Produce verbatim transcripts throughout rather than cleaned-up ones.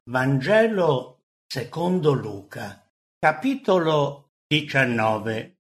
Vangelo secondo Luca, capitolo diciannove.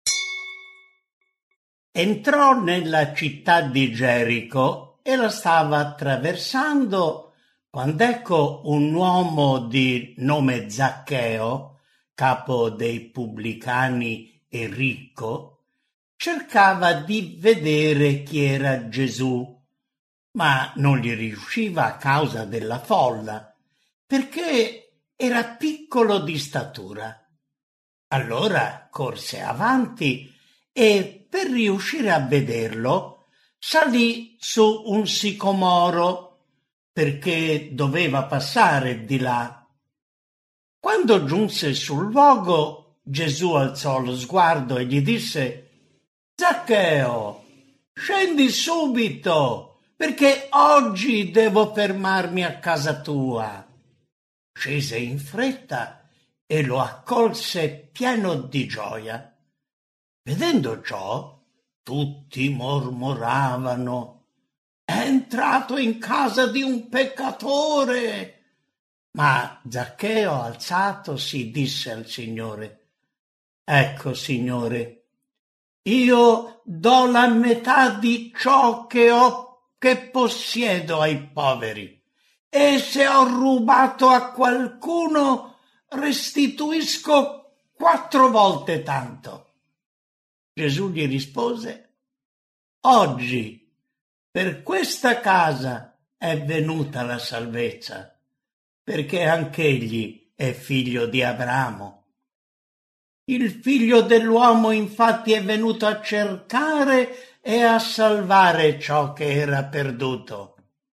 Entrò nella città di Gerico e la stava attraversando quando ecco un uomo di nome Zaccheo, capo dei pubblicani e ricco, cercava di vedere chi era Gesù, ma non gli riusciva a causa della folla, perché era piccolo di statura. Allora corse avanti e, per riuscire a vederlo, salì su un sicomoro, perché doveva passare di là. Quando giunse sul luogo, Gesù alzò lo sguardo e gli disse: «Zaccheo, scendi subito, perché oggi devo fermarmi a casa tua». Scese in fretta e lo accolse pieno di gioia. Vedendo ciò, tutti mormoravano: «È entrato in casa di un peccatore». Ma Zaccheo, alzatosi, disse al Signore: «Ecco, Signore, io do la metà di ciò che ho, che possiedo ai poveri. E se ho rubato a qualcuno, restituisco quattro volte tanto». Gesù gli rispose: «Oggi per questa casa è venuta la salvezza, perché anch'egli è figlio di Abramo. Il figlio dell'uomo infatti è venuto a cercare e a salvare ciò che era perduto».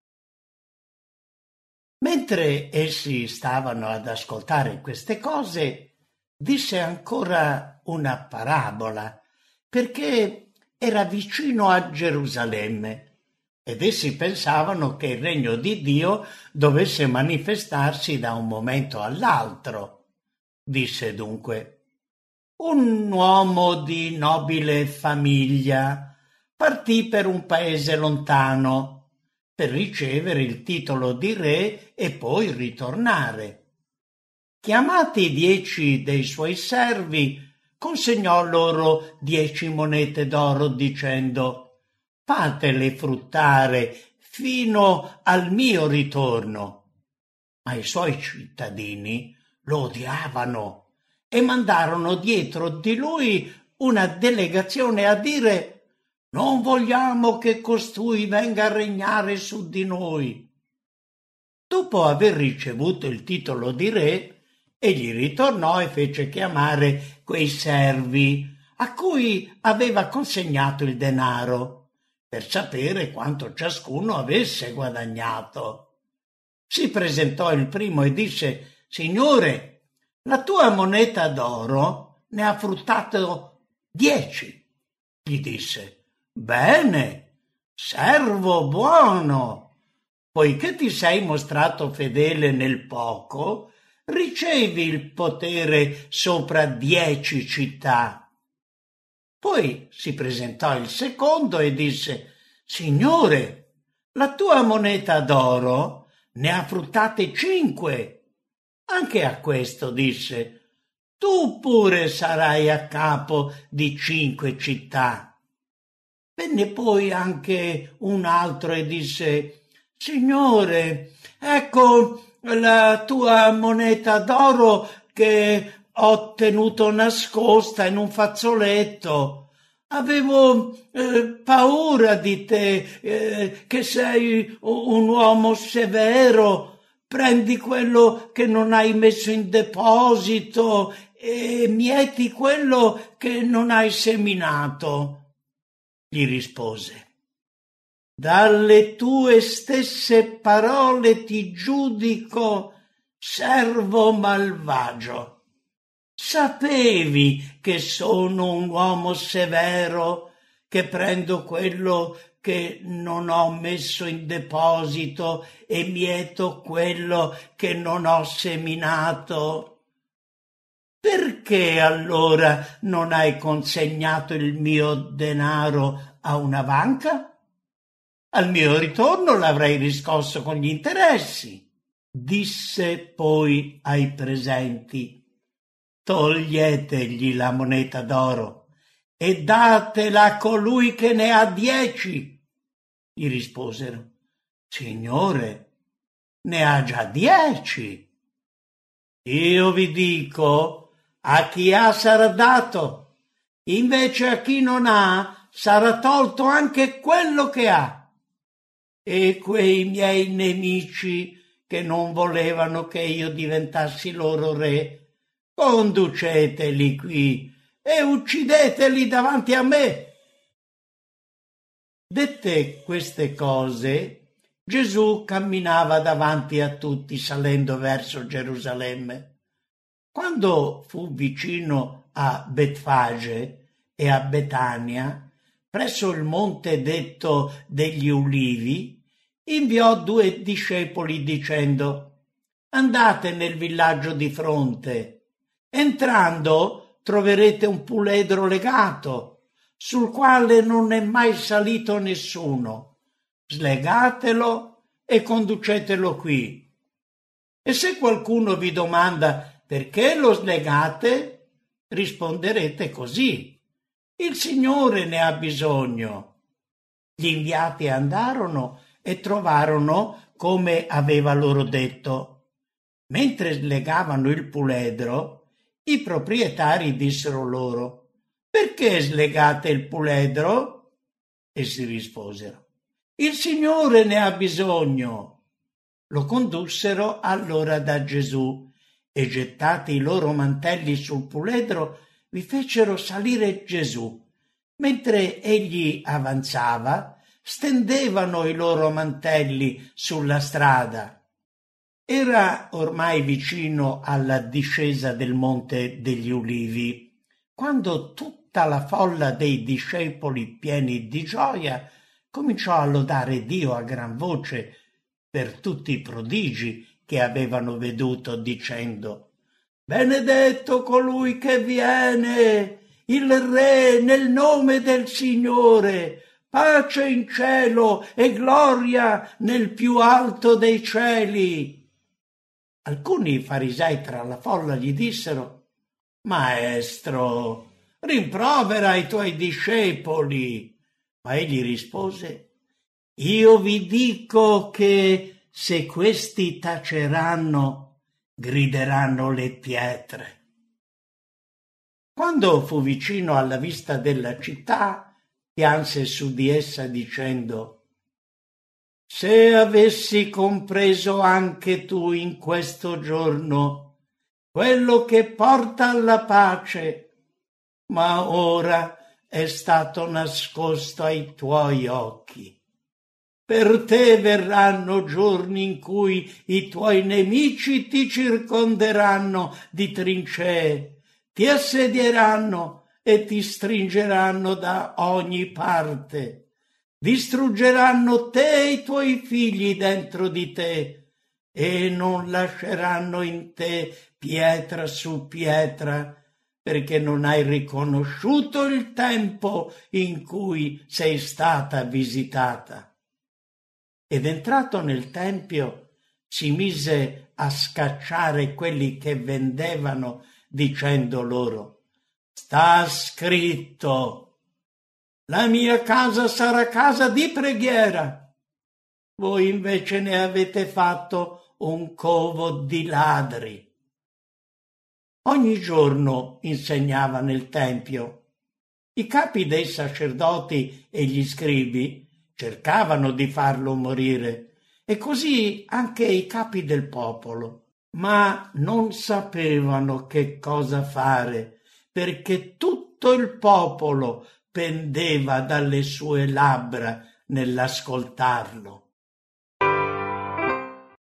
Mentre essi stavano ad ascoltare queste cose, disse ancora una parabola, perché era vicino a Gerusalemme, ed essi pensavano che il regno di Dio dovesse manifestarsi da un momento all'altro. Disse dunque: «Un uomo di nobile famiglia partì per un paese lontano per ricevere il titolo di re e poi ritornare. Chiamati dieci dei suoi servi, consegnò loro dieci monete d'oro dicendo: «Fatele fruttare fino al mio ritorno». Ma i suoi cittadini lo odiavano e mandarono dietro di lui una delegazione a dire: «Non vogliamo che costui venga a regnare su di noi». Dopo aver ricevuto il titolo di re, egli ritornò e fece chiamare quei servi a cui aveva consegnato il denaro, per sapere quanto ciascuno avesse guadagnato. Si presentò il primo e disse: «Signore, la tua moneta d'oro ne ha fruttato dieci». Gli disse: «Bene, servo buono, poiché ti sei mostrato fedele nel poco, ricevi il potere sopra dieci città». Poi si presentò il secondo e disse: «Signore, la tua moneta d'oro ne ha fruttate cinque». Anche a questo disse: «Tu pure sarai a capo di cinque città». Venne poi anche un altro e disse: «Signore, ecco la tua moneta d'oro che ho tenuto nascosta in un fazzoletto. Avevo eh, paura di te, eh, che sei un uomo severo. Prendi quello che non hai messo in deposito e mieti quello che non hai seminato». Gli rispose: «Dalle tue stesse parole ti giudico, servo malvagio. Sapevi che sono un uomo severo, che prendo quello che non ho messo in deposito e mieto quello che non ho seminato. Perché allora non hai consegnato il mio denaro a una banca? Al mio ritorno l'avrei riscosso con gli interessi». Disse poi ai presenti: toglietegli la moneta d'oro e datela a colui che ne ha dieci. Gli risposero: Signore, ne ha già dieci. Io vi dico, a chi ha sarà dato, invece a chi non ha sarà tolto anche quello che ha. E quei miei nemici che non volevano che io diventassi loro re, conduceteli qui e uccideteli davanti a me. Dette queste cose, Gesù camminava davanti a tutti salendo verso Gerusalemme. Quando fu vicino a Betfage e a Betania, presso il monte detto degli Ulivi, inviò due discepoli dicendo: andate nel villaggio di fronte. Entrando troverete un puledro legato, sul quale non è mai salito nessuno. Slegatelo e conducetelo qui. E se qualcuno vi domanda perché lo slegate, risponderete così: il Signore ne ha bisogno. Gli inviati andarono e trovarono come aveva loro detto. Mentre slegavano il puledro, i proprietari dissero loro: perché slegate il puledro? Essi risposero: il Signore ne ha bisogno. Lo condussero allora da Gesù e, gettati i loro mantelli sul puledro, vi fecero salire Gesù. Mentre egli avanzava, stendevano i loro mantelli sulla strada. Era ormai vicino alla discesa del monte degli Ulivi, quando tutta la folla dei discepoli, pieni di gioia, cominciò a lodare Dio a gran voce per tutti i prodigi che avevano veduto, dicendo: benedetto colui che viene, il Re, nel nome del Signore, pace in cielo e gloria nel più alto dei cieli. Alcuni farisei tra la folla gli dissero: Maestro, rimprovera i tuoi discepoli. Ma egli rispose: io vi dico che se questi taceranno, grideranno le pietre. Quando fu vicino alla vista della città, pianse su di essa dicendo: se avessi compreso anche tu in questo giorno quello che porta alla pace, ma ora è stato nascosto ai tuoi occhi. Per te verranno giorni in cui i tuoi nemici ti circonderanno di trincee, ti assedieranno e ti stringeranno da ogni parte. Distruggeranno te e i tuoi figli dentro di te e non lasceranno in te pietra su pietra, perché non hai riconosciuto il tempo in cui sei stata visitata. Ed entrato nel tempio si mise a scacciare quelli che vendevano, dicendo loro: sta scritto, la mia casa sarà casa di preghiera. Voi invece ne avete fatto un covo di ladri. Ogni giorno insegnava nel tempio. I capi dei sacerdoti e gli scribi cercavano di farlo morire, e così anche i capi del popolo, ma non sapevano che cosa fare, perché tutto il popolo pendeva dalle sue labbra nell'ascoltarlo.